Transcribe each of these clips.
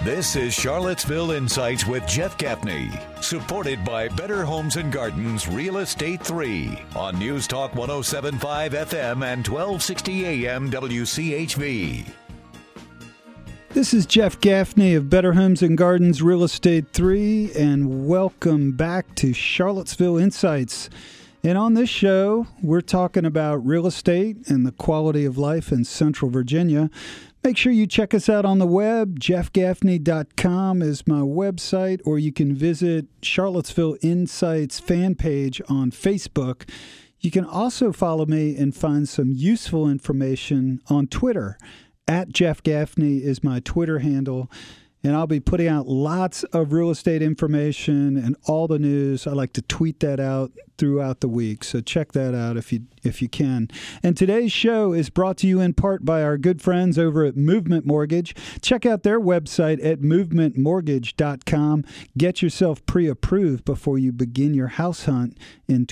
This is Charlottesville Insights with Jeff Gaffney, supported by Better Homes and Gardens Real Estate 3 on News Talk 107.5 FM and 1260 AM WCHV. This is Jeff Gaffney of Better Homes and Gardens Real Estate 3, and welcome back to Charlottesville Insights. And on this show, we're talking about real estate and the quality of life in Central Virginia. Make sure you check us out on the web. jeffgaffney.com is my website, or you can visit Charlottesville Insights fan page on Facebook. You can also follow me and find some useful information on Twitter. @JeffGaffney is my Twitter handle. And I'll be putting out lots of real estate information and all the news. I like to tweet that out throughout the week. So check that out if you can. And today's show is brought to you in part by our good friends over at Movement Mortgage. Check out their website at movementmortgage.com. Get yourself pre-approved before you begin your house hunt in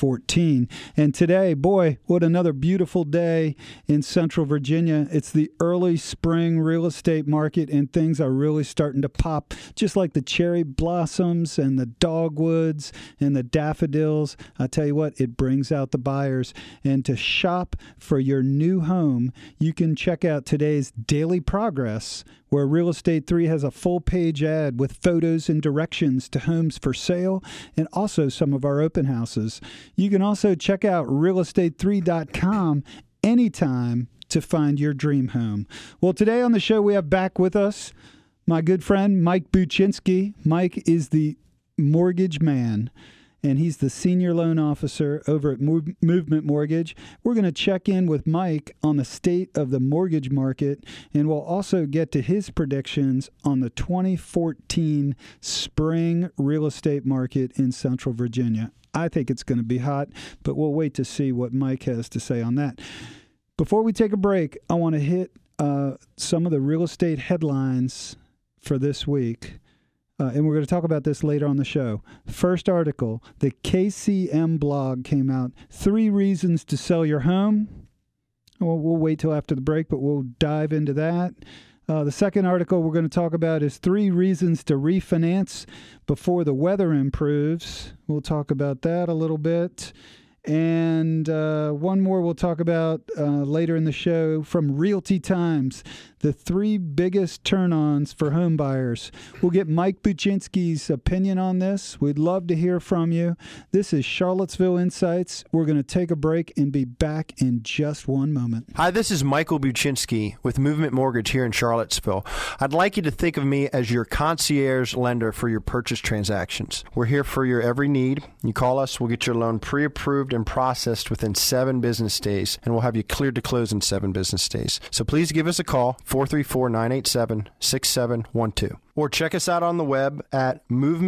2014. And today, boy, what another beautiful day in Central Virginia. It's the early spring real estate market, and things are really starting to pop, just like the cherry blossoms and the dogwoods and the daffodils. I tell you what, it brings out the buyers. And to shop for your new home, you can check out today's Daily Progress, where Real Estate 3 has a full-page ad with photos and directions to homes for sale and also some of our open houses. You can also check out realestate3.com anytime to find your dream home. Well, today on the show, we have back with us my good friend, Mike Buczynski. Mike is the mortgage man, and he's the senior loan officer over at Movement Mortgage. We're going to check in with Mike on the state of the mortgage market, and we'll also get to his predictions on the 2014 spring real estate market in Central Virginia. I think it's going to be hot, but we'll wait to see what Mike has to say on that. Before we take a break, I want to hit some of the real estate headlines for this week. And we're going to talk about this later on the show. First article, the KCM blog came out. 3 reasons to sell your home. Well, we'll wait till after the break, but we'll dive into that. The second article we're going to talk about is 3 reasons to refinance before the weather improves. We'll talk about that a little bit. And one more we'll talk about later in the show from Realty Times, the 3 biggest turn-ons for home buyers. We'll get Mike Buczynski's opinion on this. We'd love to hear from you. This is Charlottesville Insights. We're going to take a break and be back in just one moment. Hi, this is Michael Buczynski with Movement Mortgage here in Charlottesville. I'd like you to think of me as your concierge lender for your purchase transactions. We're here for your every need. You call us, we'll get your loan pre-approved and processed within 7 business days, and we'll have you cleared to close in 7 business days. So please give us a call, 434-987-6712. Or check us out on the web at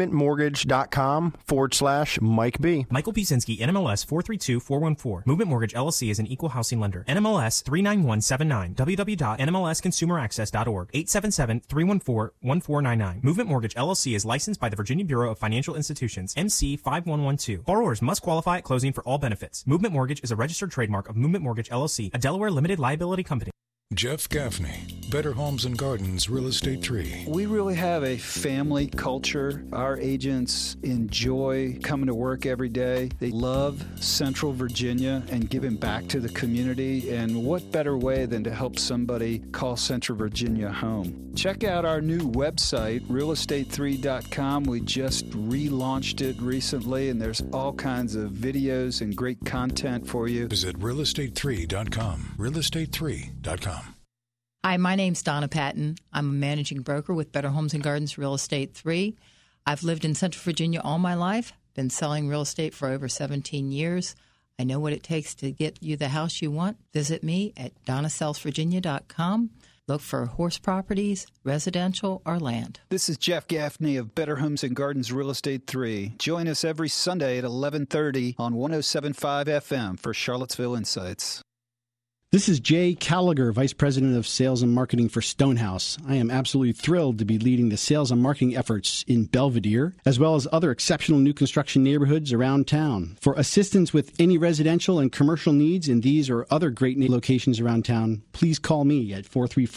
movementmortgage.com/Mike B. Michael Buczynski, NMLS 432414. Movement Mortgage, LLC is an equal housing lender. NMLS 39179. www.nmlsconsumeraccess.org. 877-314-1499. Movement Mortgage, LLC is licensed by the Virginia Bureau of Financial Institutions, MC 5112. Borrowers must qualify at closing for all benefits. Movement Mortgage is a registered trademark of Movement Mortgage, LLC, a Delaware limited liability company. Jeff Gaffney, Better Homes and Gardens Real Estate 3. We really have a family culture. Our agents enjoy coming to work every day. They love Central Virginia and giving back to the community. And what better way than to help somebody call Central Virginia home? Check out our new website, realestate3.com. We just relaunched it recently, and there's all kinds of videos and great content for you. Visit realestate3.com. realestate3.com. Hi, my name's Donna Patton. I'm a managing broker with Better Homes and Gardens Real Estate 3. I've lived in Central Virginia all my life, been selling real estate for over 17 years. I know what it takes to get you the house you want. Visit me at DonnaSellsVirginia.com. Look for horse properties, residential, or land. This is Jeff Gaffney of Better Homes and Gardens Real Estate 3. Join us every Sunday at 11:30 on 107.5 FM for Charlottesville Insights. This is Jay Callagher, Vice President of Sales and Marketing for Stonehouse. I am absolutely thrilled to be leading the sales and marketing efforts in Belvedere, as well as other exceptional new construction neighborhoods around town. For assistance with any residential and commercial needs in these or other great locations around town, please call me at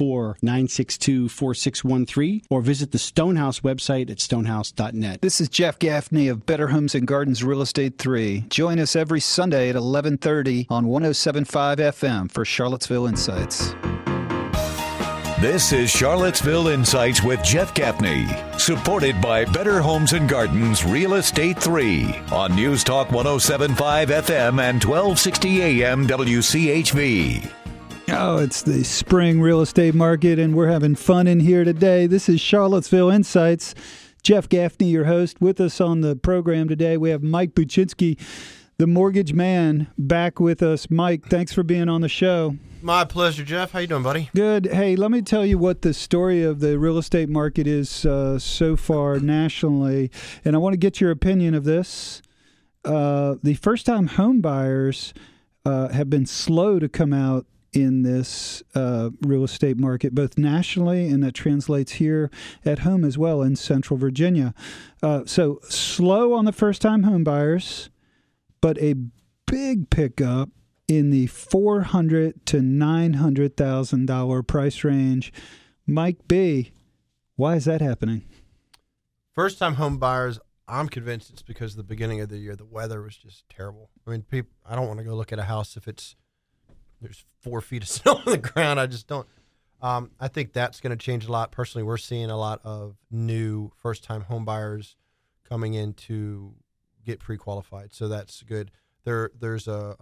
434-962-4613 or visit the Stonehouse website at stonehouse.net. This is Jeff Gaffney of Better Homes and Gardens Real Estate 3. Join us every Sunday at 11:30 on 107.5 FM for Charlottesville Insights. This is Charlottesville Insights with Jeff Gaffney, supported by Better Homes and Gardens Real Estate 3 on News Talk 107.5 FM and 1260 AM WCHV. Oh, it's the spring real estate market, and we're having fun in here today. This is Charlottesville Insights. Jeff Gaffney, your host. With us on the program today, we have Mike Buczynski, the mortgage man, back with us. Mike, thanks for being on the show. My pleasure, Jeff. How you doing, buddy? Good. Hey, let me tell you what the story of the real estate market is so far nationally, and I want to get your opinion of this. The first-time home buyers have been slow to come out in this real estate market, both nationally, and that translates here at home as well in Central Virginia. So slow on the first-time home buyers, but a big pickup in the $400,000 to $900,000 price range. Mike B., why is that happening? First-time home buyers, I'm convinced it's because of the beginning of the year, the weather was just terrible. I mean, I don't want to go look at a house if there's 4 feet of snow on the ground. I just don't. I think that's going to change a lot. Personally, we're seeing a lot of new first-time home buyers coming in to get pre-qualified, so that's good. There's not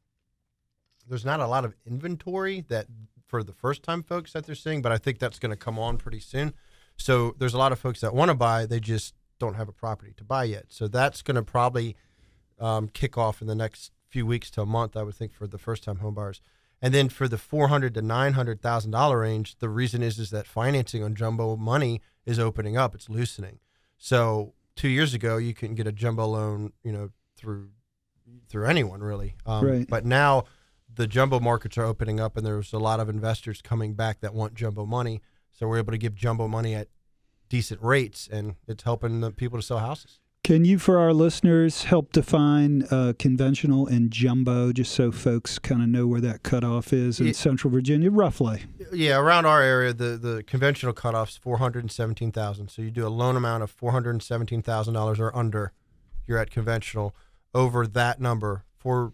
a lot of inventory that for the first-time folks that they're seeing, but I think that's going to come on pretty soon. So there's a lot of folks that want to buy, they just don't have a property to buy yet. So that's going to probably kick off in the next few weeks to a month, I would think, for the first-time home buyers. And then for the $400,000 to $900,000 range, the reason is that financing on jumbo money is opening up, it's loosening. So 2 years ago, you couldn't get a jumbo loan, through anyone really. Right. But now the jumbo markets are opening up, and there's a lot of investors coming back that want jumbo money. So we're able to give jumbo money at decent rates, and it's helping the people to sell houses. Can you, for our listeners, help define conventional and jumbo, just so folks kind of know where that cutoff is in Central Virginia, roughly? Yeah, around our area, the conventional cutoff's $417,000. So you do a loan amount of $417,000 or under, you're at conventional. Over that number,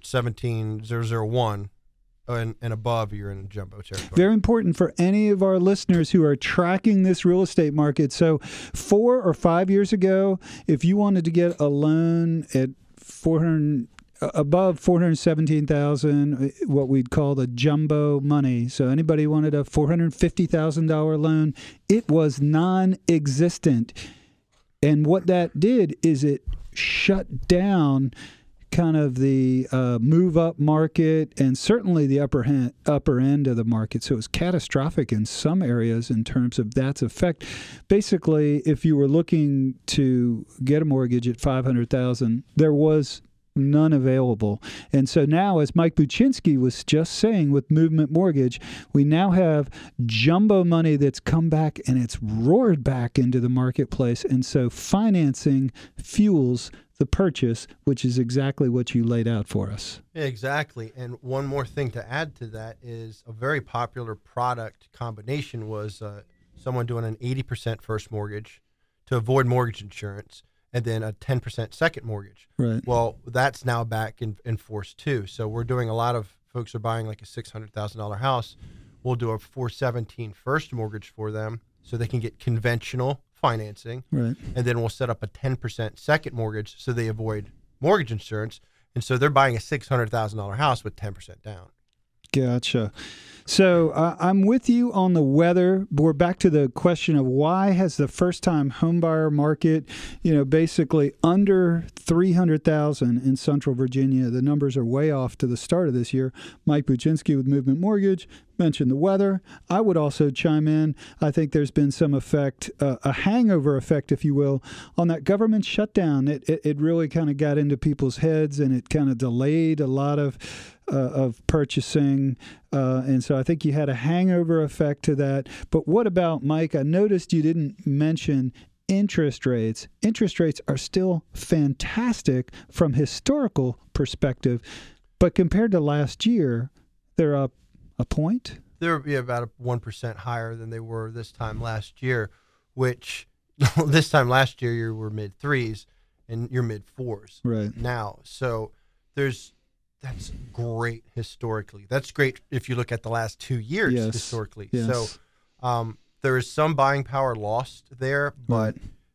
417,001, and above, you're in jumbo territory. Very important for any of our listeners who are tracking this real estate market. So 4 or 5 years ago, if you wanted to get a loan at above $417,000, what we'd call the jumbo money. So anybody wanted a $450,000 loan, it was non-existent. And what that did is it shut down kind of the move-up market and certainly the upper end of the market. So it was catastrophic in some areas in terms of that's effect. Basically, if you were looking to get a mortgage at $500,000, there was none available. And so now, as Mike Buczynski was just saying with Movement Mortgage, we now have jumbo money that's come back and it's roared back into the marketplace. And so financing fuels the purchase, which is exactly what you laid out for us. Exactly. And one more thing to add to that is a very popular product combination was someone doing an 80% first mortgage to avoid mortgage insurance, and then a 10% second mortgage. Right. Well, that's now back in force too. So we're doing a lot of folks are buying like a $600,000 house. We'll do a 417 first mortgage for them so they can get conventional financing. Right. And then we'll set up a 10% second mortgage so they avoid mortgage insurance. And so they're buying a $600,000 house with 10% down. Gotcha. So I'm with you on the weather. We're back to the question of why has the first-time homebuyer market, basically under 300,000 in Central Virginia. The numbers are way off to the start of this year. Mike Buczynski with Movement Mortgage mentioned the weather. I would also chime in. I think there's been some effect, a hangover effect, if you will, on that government shutdown. It really kind of got into people's heads, and it kind of delayed a lot of of purchasing, and so I think you had a hangover effect to that. But what about, Mike? I noticed you didn't mention interest rates. Interest rates are still fantastic from historical perspective, but compared to last year, they're up a point. They're about 1% higher than they were this time last year, which this time last year you were mid threes and you're mid fours right now. So that's great historically. That's great if you look at the last 2 years historically. Yes. So there is some buying power lost there, but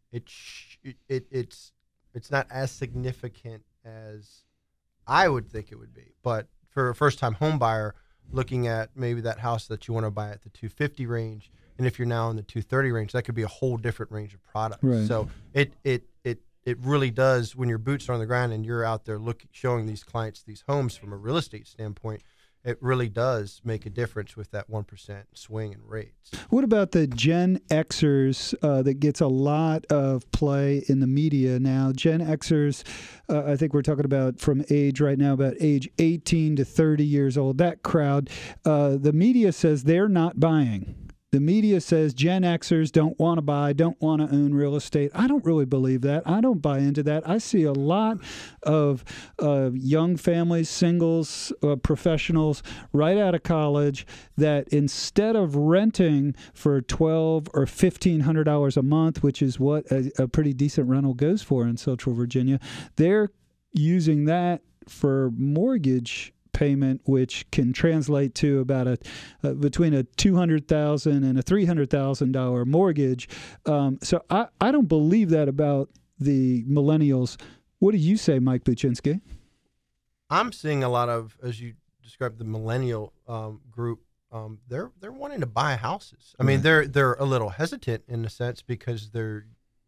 it's not as significant as I would think it would be. But for a first-time home buyer, looking at maybe that house that you want to buy at the 250 range, and if you're now in the 230 range, that could be a whole different range of products. Right. So it really does, when your boots are on the ground and you're out there showing these clients these homes from a real estate standpoint, it really does make a difference with that 1% swing in rates. What about the Gen Xers that gets a lot of play in the media now? Gen Xers, I think we're talking about from age right now, about age 18 to 30 years old. That crowd, the media says they're not buying. The media says Gen Xers don't want to buy, don't want to own real estate. I don't really believe that. I don't buy into that. I see a lot of young families, singles, professionals right out of college that instead of renting for $1,200 or $1,500 a month, which is what a pretty decent rental goes for in Central Virginia, they're using that for mortgage payment, which can translate to about between a $200,000 and a $300,000 mortgage. So I don't believe that about the millennials. What do you say, Mike Buczynski? I'm seeing a lot of, as you described, the millennial group. They're wanting to buy houses. I mean, they're a little hesitant in a sense because they're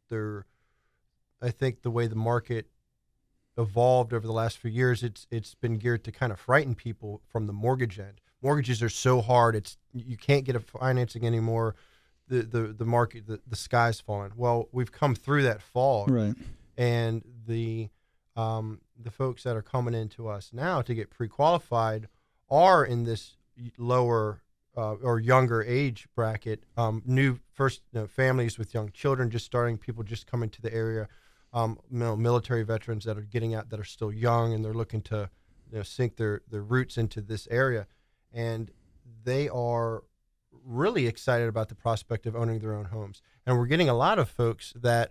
I think the way the market evolved over the last few years, it's been geared to kind of frighten people from the mortgage end. Mortgages are so hard; you can't get a financing anymore. The market, the sky's falling. Well, we've come through that fall, right? And the folks that are coming into us now to get pre-qualified are in this lower or younger age bracket. New families with young children just starting, people just coming to the area. Military veterans that are getting out that are still young and they're looking to sink their roots into this area, and they are really excited about the prospect of owning their own homes. And we're getting a lot of folks that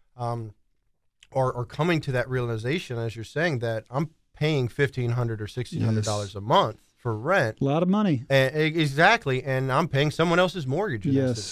are coming to that realization, as you're saying, that I'm paying $1,500 or $1,600 a month for rent. A lot of money. Exactly, and I'm paying someone else's mortgage.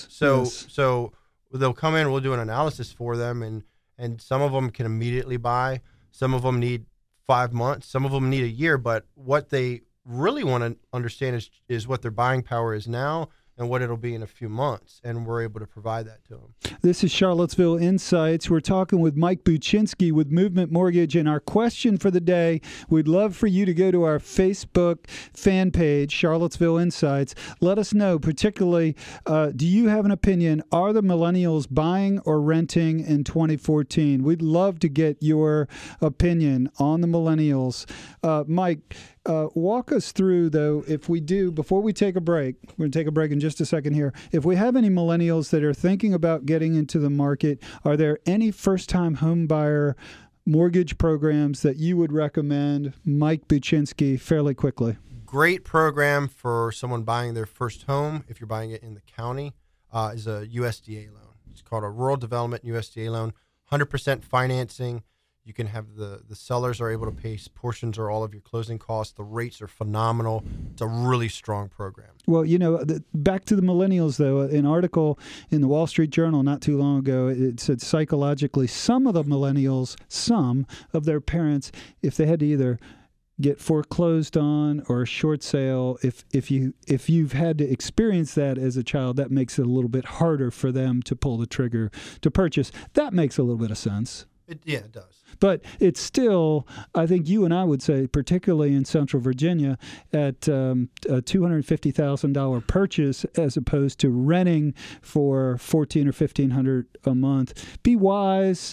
So they'll come in, we'll do an analysis for them, and some of them can immediately buy. Some of them need 5 months. Some of them need a year. But what they really want to understand is what their buying power is now and what it'll be in a few months. And we're able to provide that to them. This is Charlottesville Insights. We're talking with Mike Buczynski with Movement Mortgage. And our question for the day, we'd love for you to go to our Facebook fan page, Charlottesville Insights. Let us know, particularly, do you have an opinion? Are the millennials buying or renting in 2014? We'd love to get your opinion on the millennials. Mike, walk us through, though, if we do, before we take a break, we're going to take a break in just a second here. If we have any millennials that are thinking about getting into the market, are there any first-time home buyer mortgage programs that you would recommend? Mike Buczynski, fairly quickly. Great program for someone buying their first home, if you're buying it in the county, is a USDA loan. It's called a Rural Development USDA loan, 100% financing. You can have the sellers are able to pay portions or all of your closing costs. The rates are phenomenal. It's a really strong program. Well, back to the millennials, though, an article in the Wall Street Journal not too long ago, it said psychologically some of the millennials, some of their parents, if they had to either get foreclosed on or a short sale, if you've had to experience that as a child, that makes it a little bit harder for them to pull the trigger to purchase. That makes a little bit of sense. It does. But it's still, I think you and I would say, particularly in Central Virginia, at a $250,000 purchase as opposed to renting for $1,400 or $1,500 a month. Be wise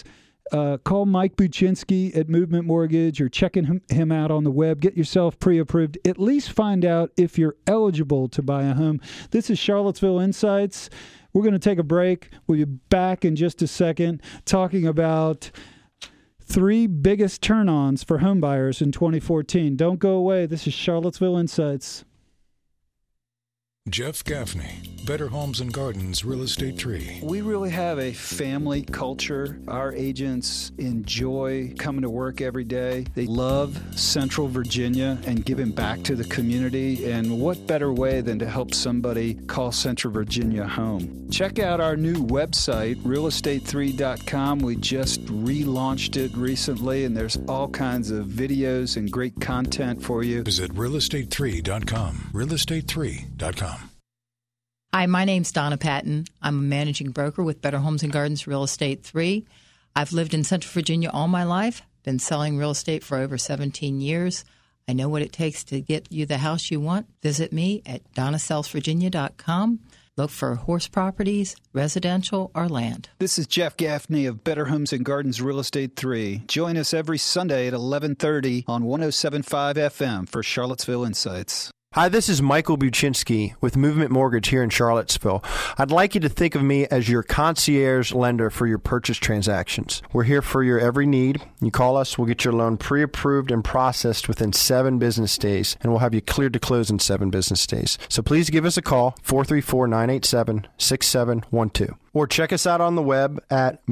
Call Mike Buczynski at Movement Mortgage or checking him out on the web. Get yourself pre-approved. At least find out if you're eligible to buy a home. This is Charlottesville Insights. We're going to take a break. We'll be back in just a second talking about 3 biggest turn-ons for home buyers in 2014. Don't go away. This is Charlottesville Insights. Jeff Gaffney, Better Homes and Gardens Real Estate Tree. We really have a family culture. Our agents enjoy coming to work every day. They love Central Virginia and giving back to the community. And what better way than to help somebody call Central Virginia home? Check out our new website, realestate3.com. We just relaunched it recently, and there's all kinds of videos and great content for you. Visit realestate3.com. Realestate3.com. Hi, my name's Donna Patton. I'm a managing broker with Better Homes and Gardens Real Estate 3. I've lived in Central Virginia all my life, been selling real estate for over 17 years. I know what it takes to get you the house you want. Visit me at donnasellsvirginia.com. Look for horse properties, residential, or land. This is Jeff Gaffney of Better Homes and Gardens Real Estate 3. Join us every Sunday at 11:30 on 107.5 FM for Charlottesville Insights. Hi, this is Michael Buczynski with Movement Mortgage here in Charlottesville. I'd like you to think of me as your concierge lender for your purchase transactions. We're here for your every need. You call us, we'll get your loan pre-approved and processed within 7 business days, and we'll have you cleared to close in 7 business days. So please give us a call, 434-987-6712. Or check us out on the web at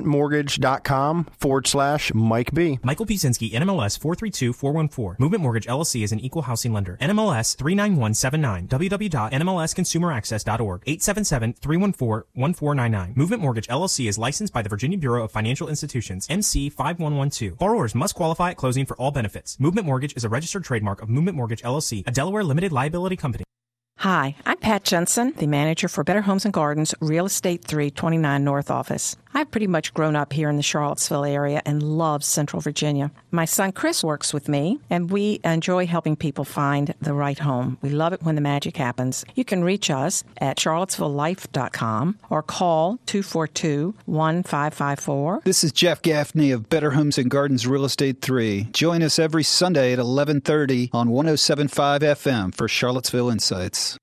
movementmortgage.com/Mike B. Michael Buczynski, NMLS 432414. Movement Mortgage LLC is an equal housing lender. NMLS 39179. www.nmlsconsumeraccess.org. 877-314-1499. Movement Mortgage LLC is licensed by the Virginia Bureau of Financial Institutions, MC 5112. Borrowers must qualify at closing for all benefits. Movement Mortgage is a registered trademark of Movement Mortgage LLC, a Delaware limited liability company. Hi, I'm Pat Jensen, the manager for Better Homes and Gardens Real Estate 329 North Office. I've pretty much grown up here in the Charlottesville area and love Central Virginia. My son Chris works with me, and we enjoy helping people find the right home. We love it when the magic happens. You can reach us at charlottesvillelife.com or call 242-1554. This is Jeff Gaffney of Better Homes and Gardens Real Estate 3. Join us every Sunday at 11:30 on 107.5 FM for Charlottesville Insights.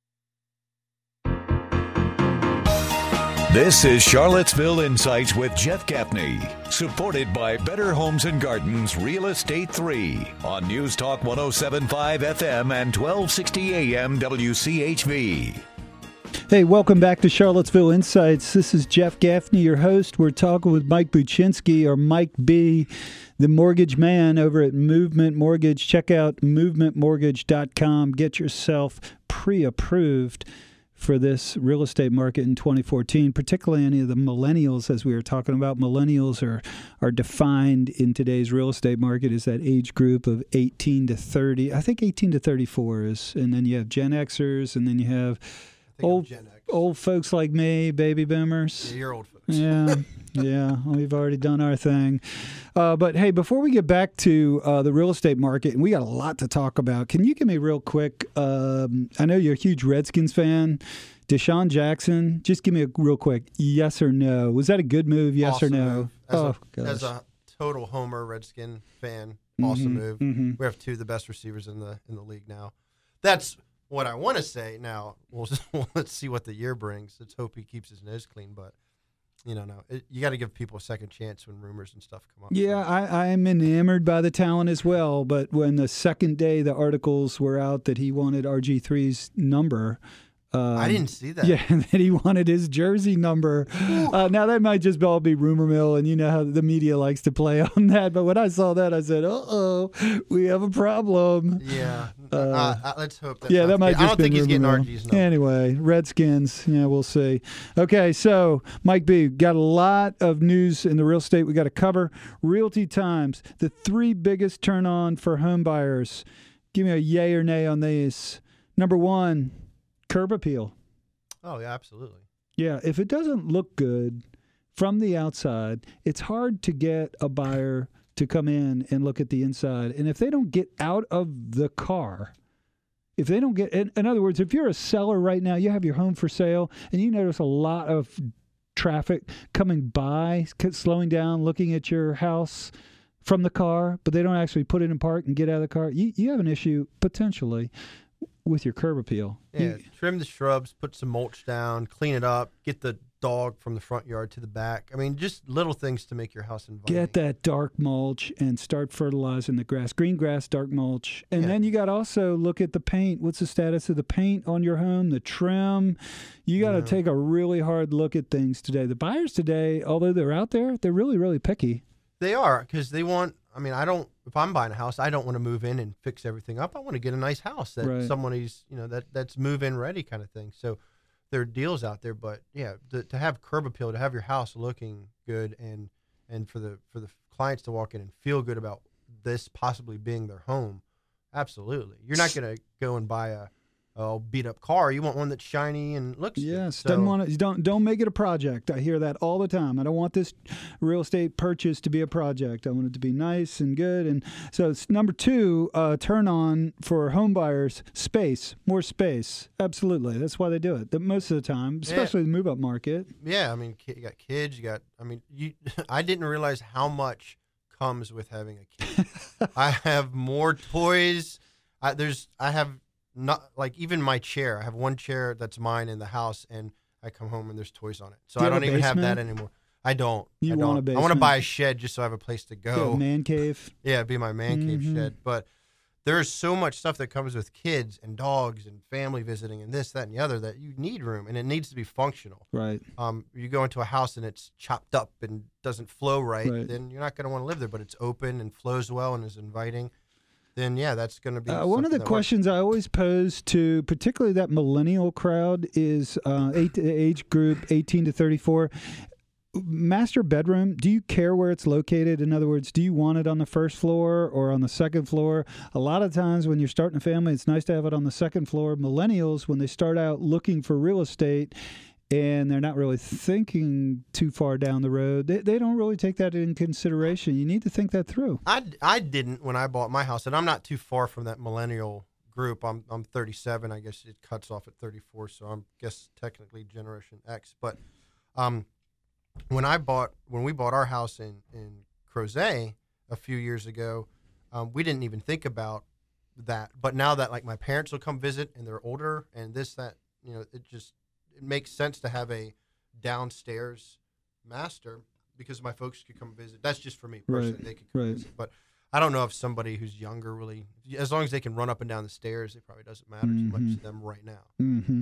This is Charlottesville Insights with Jeff Gaffney, supported by Better Homes and Gardens Real Estate 3 on News Talk 107.5 FM and 1260 AM WCHV. Hey, welcome back to Charlottesville Insights. This is Jeff Gaffney, your host. We're talking with Mike Buczynski, or Mike B., the mortgage man over at Movement Mortgage. Check out movementmortgage.com. Get yourself pre-approved for this real estate market in 2014, particularly any of the millennials, as we were talking about. Millennials are defined in today's real estate market as that age group of 18 to 30. I think 18 to 34 is, and then you have Gen Xers, and then you have old folks like me, baby boomers. Yeah, you're old folks. Yeah, we've already done our thing. But hey, before we get back to the real estate market, and we got a lot to talk about, can you give me real quick, I know you're a huge Redskins fan, Deshaun Jackson, just give me a real quick yes or no. Was that a good move, yes Awesome or no? move. As a total homer Redskin fan, awesome move. Mm-hmm. We have 2 of the best receivers in the league now. That's what I want to say. Now, let's see what the year brings. Let's hope he keeps his nose clean, but you got to give people a second chance when rumors and stuff come up. Yeah, I'm enamored by the talent as well. But when the second day the articles were out that he wanted RG3's number, I didn't see that. Yeah, that he wanted his jersey number. Now, that might just all be rumor mill, and you know how the media likes to play on that. But when I saw that, I said, uh-oh, we have a problem. Yeah. Let's hope that. Yeah, that might just I don't be think he's getting rumor mill. RG's number. Anyway, Redskins, yeah, we'll see. Okay, so, Mike B., got a lot of news in the real estate we got to cover. Realty Times, the 3 biggest turn-on for home buyers. Give me a yay or nay on these. Number 1, curb appeal. Oh, yeah, absolutely. Yeah, if it doesn't look good from the outside, it's hard to get a buyer to come in and look at the inside. And if they don't get out of the car, if they don't get, in other words, if you're a seller right now, you have your home for sale, and you notice a lot of traffic coming by, slowing down, looking at your house from the car, but they don't actually put it in park and get out of the car, you have an issue potentially with your curb appeal. Yeah, trim the shrubs, put some mulch down, clean it up, get the dog from the front yard to the back. I mean, just little things to make your house inviting. Get that dark mulch and start fertilizing the grass. Green grass, dark mulch. And then you got to also look at the paint. What's the status of the paint on your home, the trim? You got to take a really hard look at things today. The buyers today, although they're out there, they're really, really picky. They are, because they want, I mean, if I'm buying a house, I don't want to move in and fix everything up. I want to get a nice house that somebody's, that's move-in ready kind of thing. So there are deals out there, but yeah, to have curb appeal, to have your house looking good, and for the clients to walk in and feel good about this possibly being their home, absolutely. You're not going to go and buy a beat up car. You want one that's shiny and looks good. So, don't make it a project. I hear that all the time. I don't want this real estate purchase to be a project. I want it to be nice and good. And so it's number 2, turn on for home buyers, more space. Absolutely. That's why they do it most of the time, especially the move up market. Yeah. I mean, you got kids, I didn't realize how much comes with having a kid. I have more toys. I have not, like, even my chair. I have one chair that's mine in the house, and I come home and there's toys on it. So I don't even have that anymore. I don't. I want a basement? I want to buy a shed just so I have a place to go. A man cave. Yeah, it'd be my man cave shed. But there's so much stuff that comes with kids and dogs and family visiting and this, that, and the other that you need room, and it needs to be functional. Right. You go into a house and it's chopped up and doesn't flow right, then you're not going to want to live there. But it's open and flows well and is inviting. Then, yeah, that's going to be one of the questions I always pose to particularly that millennial crowd is age group 18 to 34. Master bedroom, do you care where it's located? In other words, do you want it on the first floor or on the second floor? A lot of times when you're starting a family, it's nice to have it on the second floor. Millennials, when they start out looking for real estate, and they're not really thinking too far down the road, they don't really take that in consideration. You need to think that through. I didn't when I bought my house, and I'm not too far from that millennial group. I'm 37. I guess it cuts off at 34, so I'm technically Generation X. But when we bought our house in Crozet a few years ago, we didn't even think about that. But now that, like, my parents will come visit and they're older and this, that, it makes sense to have a downstairs master because my folks could come visit. That's just for me personally. They could come visit. But I don't know if somebody who's younger really, as long as they can run up and down the stairs, it probably doesn't matter too much to them right now.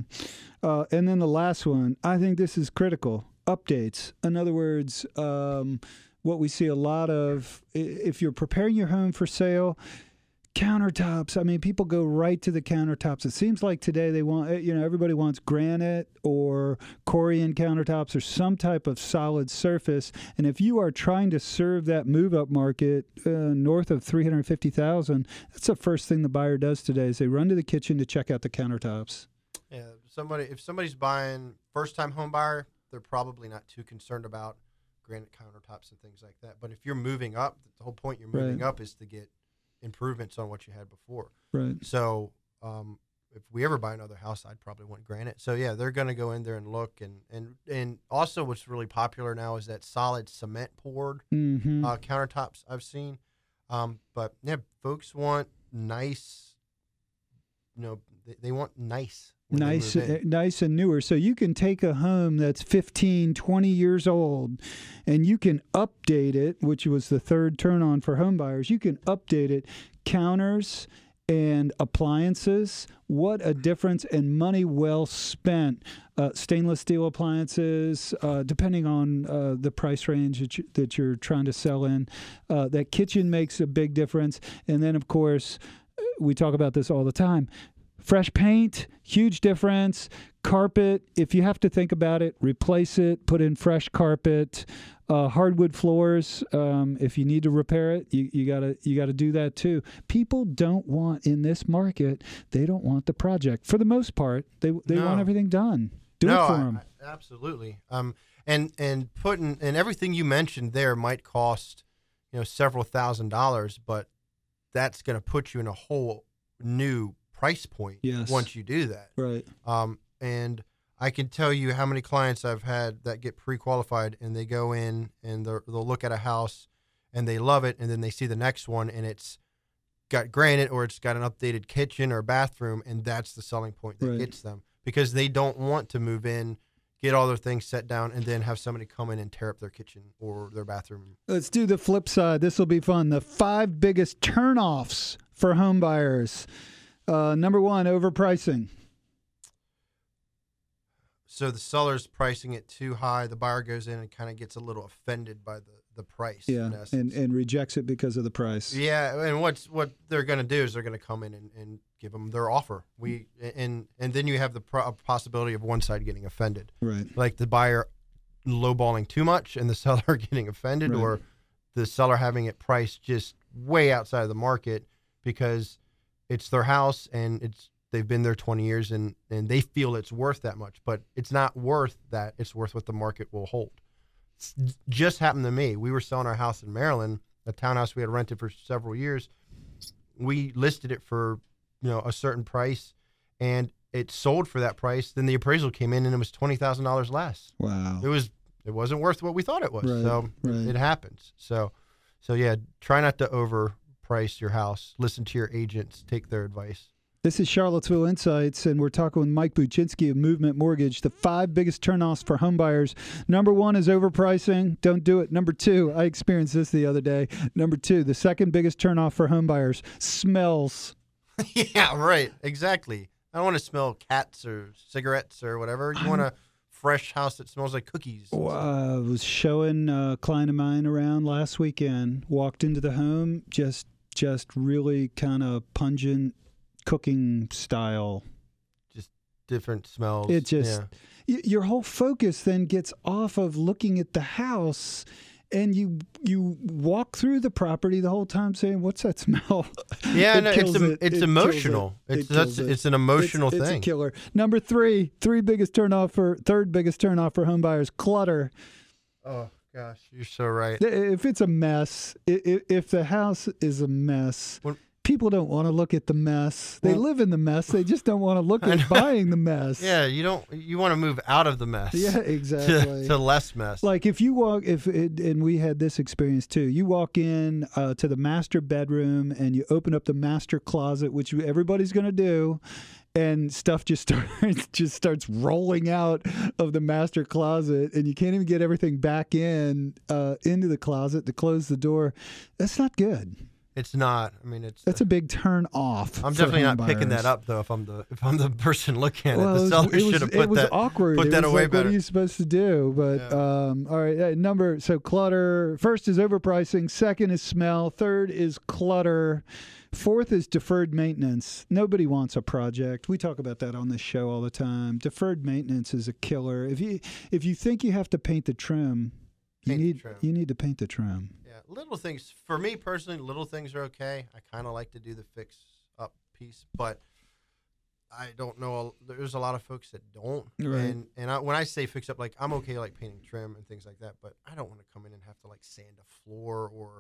And then the last one, I think this is critical, updates. In other words, what we see a lot of, if you're preparing your home for sale, countertops. I mean, people go right to the countertops. It seems like today they want, everybody wants granite or Corian countertops or some type of solid surface. And if you are trying to serve that move-up market north of $350,000, that's the first thing the buyer does today is they run to the kitchen to check out the countertops. Yeah, if somebody's buying first-time home buyer, they're probably not too concerned about granite countertops and things like that. But if you're moving up, the whole point you're moving up is to get improvements on what you had before. Right. So if we ever buy another house, I'd probably want granite. So yeah, they're going to go in there and look, and also what's really popular now is that solid cement poured countertops I've seen. But yeah, folks want nice. They want nice. Nice and newer. So you can take a home that's 15, 20 years old, and you can update it, which was the third turn on for home buyers. You can update it. Counters and appliances, what a difference, and money well spent. Stainless steel appliances, depending on the price range that you're trying to sell in. That kitchen makes a big difference. And then, of course, we talk about this all the time. Fresh paint, huge difference. Carpet, if you have to think about it, replace it, put in fresh carpet. Hardwood floors, if you need to repair it, you gotta do that too. People don't want, in this market, they don't want the project. For the most part, they want everything done. Do it for them. Absolutely. And everything you mentioned there might cost, several $1,000s, but that's going to put you in a whole new price point once you do that. Right. And I can tell you how many clients I've had that get pre-qualified and they go in and they'll look at a house and they love it, and then they see the next one and it's got granite or it's got an updated kitchen or bathroom, and that's the selling point that gets them, because they don't want to move in, get all their things set down, and then have somebody come in and tear up their kitchen or their bathroom. Let's do the flip side. This will be fun. The 5 biggest turnoffs for home buyers. Number 1, overpricing. So the seller's pricing it too high. The buyer goes in and kind of gets a little offended by the price. Yeah, and rejects it because of the price. Yeah, and what they're going to do is they're going to come in and give them their offer. And then you have the possibility of one side getting offended. Right. Like the buyer lowballing too much and the seller getting offended, or the seller having it priced just way outside of the market because it's their house and they've been there 20 years and they feel it's worth that much, but it's not worth that. It's worth what the market will hold. It's just happened to me. We were selling our house in Maryland, a townhouse we had rented for several years. We listed it for, a certain price, and it sold for that price. Then the appraisal came in and it was $20,000 less. Wow. It wasn't worth what we thought it was. It happens. So yeah, try not to overprice your house. Listen to your agents, take their advice. This is Charlottesville Insights, and we're talking with Mike Buczynski of Movement Mortgage. The 5 biggest turnoffs for homebuyers. Number 1 is overpricing. Don't do it. Number 2, I experienced this the other day. Number 2, the second biggest turnoff for homebuyers, smells. Yeah, right. Exactly. I don't want to smell cats or cigarettes or whatever. You want a fresh house that smells like cookies. I was showing a client of mine around last weekend. Walked into the home, just really kind of pungent cooking style. Just different smells. It just your whole focus then gets off of looking at the house, and you walk through the property the whole time saying, "What's that smell?" Yeah, it's emotional. It's an emotional thing. It's a killer. Number 3, third biggest turnoff for home buyers, clutter. Oh gosh, you're so right. If it's a mess, if the house is a mess. People don't want to look at the mess. They live in the mess. They just don't want to look at buying the mess. Yeah, you want to move out of the mess. Yeah, exactly. To less mess. Like if you walk, and we had this experience too. You walk in to the master bedroom and you open up the master closet, which everybody's going to do, and stuff just starts rolling out of the master closet, and you can't even get everything back into the closet to close the door. That's not good. It's not. I mean, that's a big turn off. I'm definitely not picking that up though. If I'm the person looking at it, the seller should have put that awkward. Put that away like, better. What are you supposed to do? But all right, so clutter. First is overpricing. Second is smell. Third is clutter. Fourth is deferred maintenance. Nobody wants a project. We talk about that on this show all the time. Deferred maintenance is a killer. If you think you have to paint the trim, you need to paint the trim. Little things, for me personally, little things are okay. I kind of like to do the fix up piece, but I don't know. There's a lot of folks that don't. Right. And when I say fix up, like I'm okay like painting trim and things like that, but I don't want to come in and have to like sand a floor or,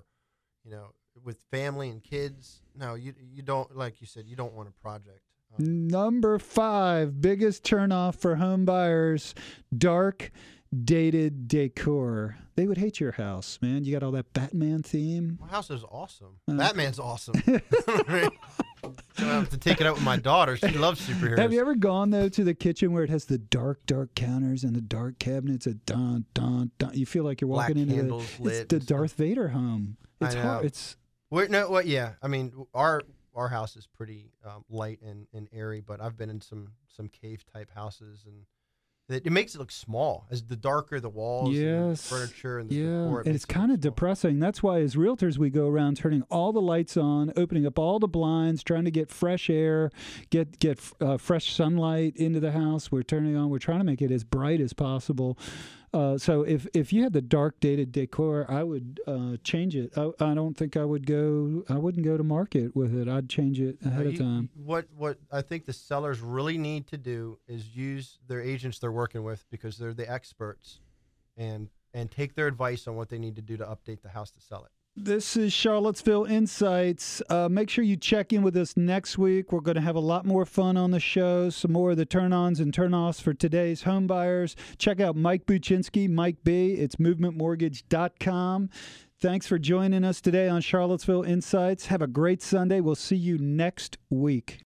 with family and kids. No, you don't, like you said, you don't want a project. Number 5, biggest turnoff for home buyers, dark, dated decor. They would hate your house, man. You got all that Batman theme. My house is awesome. Batman's awesome. I have to take it out with my daughter. She loves superheroes. Have you ever gone though to the kitchen where it has the dark counters and the dark cabinets? Dun dun dun. You feel like you're walking into it's the Darth Vader home. It's hard. Yeah. I mean, our house is pretty light and airy, but I've been in some cave type houses, and it makes it look small. As the darker the walls, and the furniture, and the decor, and it's kind of depressing. That's why, as realtors, we go around turning all the lights on, opening up all the blinds, trying to get fresh air, get fresh sunlight into the house. We're trying to make it as bright as possible. So if you had the dark dated decor, I would change it. I don't think I wouldn't go to market with it. I'd change it ahead of time. What I think the sellers really need to do is use their agents they're working with, because they're the experts, and take their advice on what they need to do to update the house to sell it. This is Charlottesville Insights. Make sure you check in with us next week. We're going to have a lot more fun on the show, some more of the turn-ons and turn-offs for today's home buyers. Check out Mike Buczynski, Mike B. It's movementmortgage.com. Thanks for joining us today on Charlottesville Insights. Have a great Sunday. We'll see you next week.